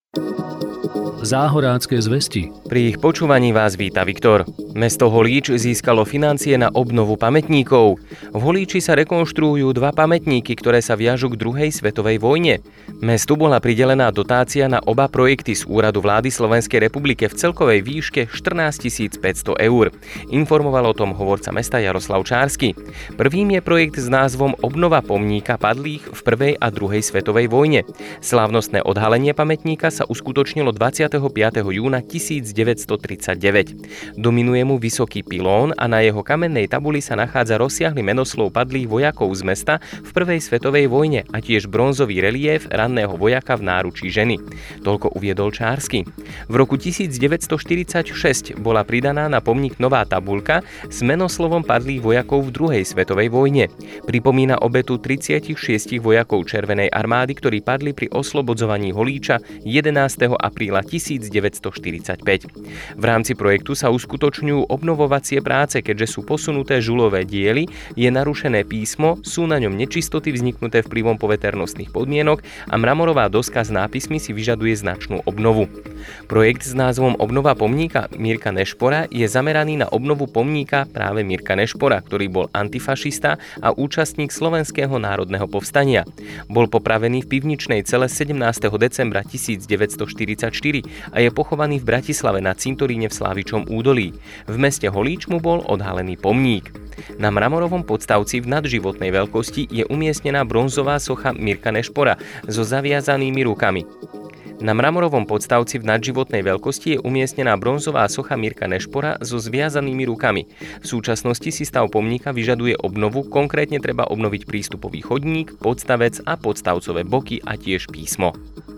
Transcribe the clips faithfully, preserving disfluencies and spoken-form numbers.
Záhorácké zvesti. Pri ich počúvaní vás víta Viktor. Mesto Holíč získalo financie na obnovu pamätníkov. V Holíči sa rekonštruujú dva pamätníky, ktoré sa viažu k druhej svetovej vojne. Mestu bola pridelená dotácia na oba projekty z úradu vlády Slovenskej republiky v celkovej výške štrnásťtisíc päťsto eur. Informoval o tom hovorca mesta Jaroslav Čársky. Prvým je projekt s názvom Obnova pomníka padlých v prvej a druhej svetovej vojne. Slávnostné odhalenie pamätníka sa uskutočnilo dvadsiateho piateho júna tisícdeväťstotridsaťdeväť. Dominuje mu vysoký pilón a na jeho kamennej tabuli sa nachádza rozsiahly menoslov padlých vojakov z mesta v prvej svetovej vojne a tiež bronzový reliéf ranného vojaka v náručí ženy. Toľko uviedol Čársky. V roku tisícdeväťstoštyridsaťšesť bola pridaná na pomník nová tabuľka s menoslovom padlých vojakov v druhej svetovej vojne. Pripomína obetu tridsaťšesť vojakov Červenej armády, ktorí padli pri oslobodzovaní Holíča jedenásteho apríla tisícdeväťstoštyridsaťpäť. V rámci projektu sa uskutočňujú obnovovacie práce, keďže sú posunuté žulové diely, je narušené písmo, sú na ňom nečistoty vzniknuté vplyvom poveternostných podmienok a mramorová doska s nápismi si vyžaduje značnú obnovu. Projekt s názvom Obnova pomníka Mirka Nešpora je zameraný na obnovu pomníka práve Mirka Nešpora, ktorý bol antifašista a účastník Slovenského národného povstania. Bol popravený v pivničnej cele sedemnásteho decembra tisícdeväťstoštyridsaťštyri a je pochovaný v Bratislave na cintoríne v Slávičom údolí. V meste Holíč mu bol odhalený pomník. Na mramorovom podstavci v nadživotnej veľkosti je umiestnená bronzová socha Mirka Nešpora so zaviazanými rukami. Na mramorovom podstavci v nadživotnej veľkosti je umiestnená bronzová socha Mirka Nešpora so zviazanými rukami. V súčasnosti si stav pomníka vyžaduje obnovu, konkrétne treba obnoviť prístupový chodník, podstavec a podstavcové boky a tiež písmo.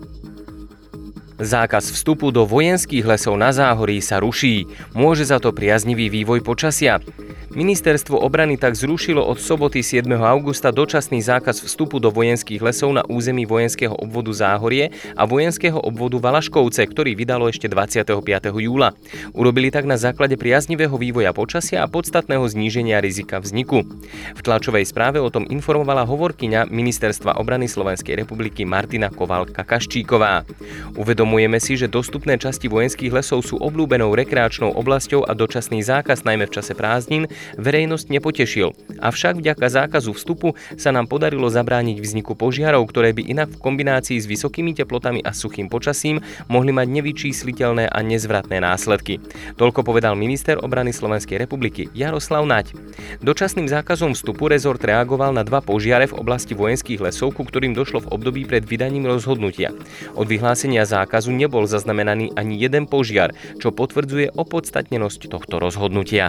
Zákaz vstupu do vojenských lesov na Záhorí sa ruší. Môže za to priaznivý vývoj počasia. Ministerstvo obrany tak zrušilo od soboty siedmeho augusta dočasný zákaz vstupu do vojenských lesov na území vojenského obvodu Záhorie a vojenského obvodu Valaškovce, ktorý vydalo ešte dvadsiateho piateho júla. Urobili tak na základe priaznivého vývoja počasia a podstatného zníženia rizika vzniku. V tlačovej správe o tom informovala hovorkyňa Ministerstva obrany Slovenskej republiky Martina Kovalka-Kaščíková. Uvedomujeme si, že dostupné časti vojenských lesov sú obľúbenou rekreačnou oblasťou a dočasný zákaz najmä v čase prázdnin verejnosť nepotešil. Avšak vďaka zákazu vstupu sa nám podarilo zabrániť vzniku požiarov, ktoré by inak v kombinácii s vysokými teplotami a suchým počasím mohli mať nevyčísliteľné a nezvratné následky. Toľko povedal minister obrany Slovenskej republiky Jaroslav Naď. Dočasným zákazom vstupu rezort reagoval na dva požiare v oblasti vojenských lesov, ku ktorým došlo v období pred vydaním rozhodnutia. Od vyhlásenia zákazu nebol zaznamenaný ani jeden požiar, čo potvrdzuje opodstatnenosť tohto rozhodnutia.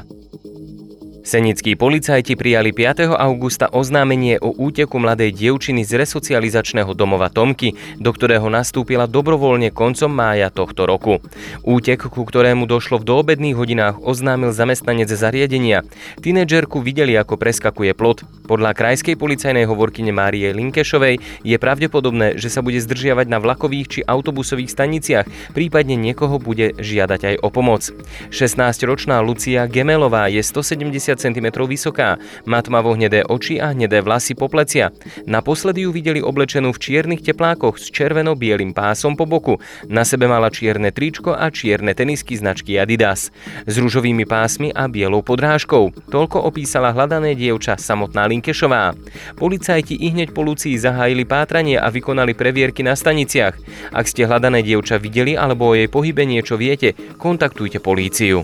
Senickí policajti prijali piateho augusta oznámenie o úteku mladej dievčiny z resocializačného domova Tomky, do ktorého nastúpila dobrovoľne koncom mája tohto roku. Útek, ku ktorému došlo v doobedných hodinách, oznámil zamestnanec zariadenia. Tínedžerku videli, ako preskakuje plot. Podľa krajskej policajnej hovorkyne Márie Linkešovej je pravdepodobné, že sa bude zdržiavať na vlakových či autobusových staniciach, prípadne niekoho bude žiadať aj o pomoc. šestnásťročná Lucia Gemelová je stosedemdesiat centimetrov vysoká, má tmavo hnedé oči a hnedé vlasy po plecia. Naposledy ju videli oblečenú v čiernych teplákoch s červeno-bielým pásom po boku. Na sebe mala čierne tričko a čierne tenisky značky Adidas s ružovými pásmi a bielou podrážkou. Toľko opísala hľadané dievča samotná Linkešová. Policajti ihneď po Lucii zahájili pátranie a vykonali previerky na staniciach. Ak ste hľadané dievča videli alebo o jej pohybe niečo viete, kontaktujte políciu.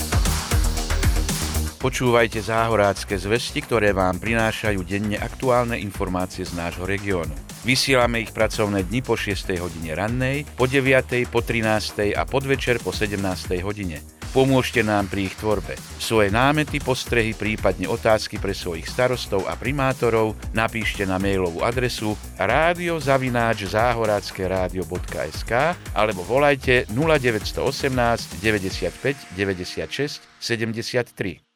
Počúvajte záhorácké zvesti, ktoré vám prinášajú denne aktuálne informácie z nášho regiónu. Vysielame ich pracovné dni po šiestej hodine rannej, po deviatej, po trinástej a podvečer po sedemnástej hodine. Pomôžte nám pri ich tvorbe. Svoje námety, postrehy, prípadne otázky pre svojich starostov a primátorov napíšte na mailovú adresu rádio zavináč záhoracké rádio bodka es ká alebo volajte nula deväť jedna osem deväťdesiatpäť deväťdesiatšesť sedemdesiattri.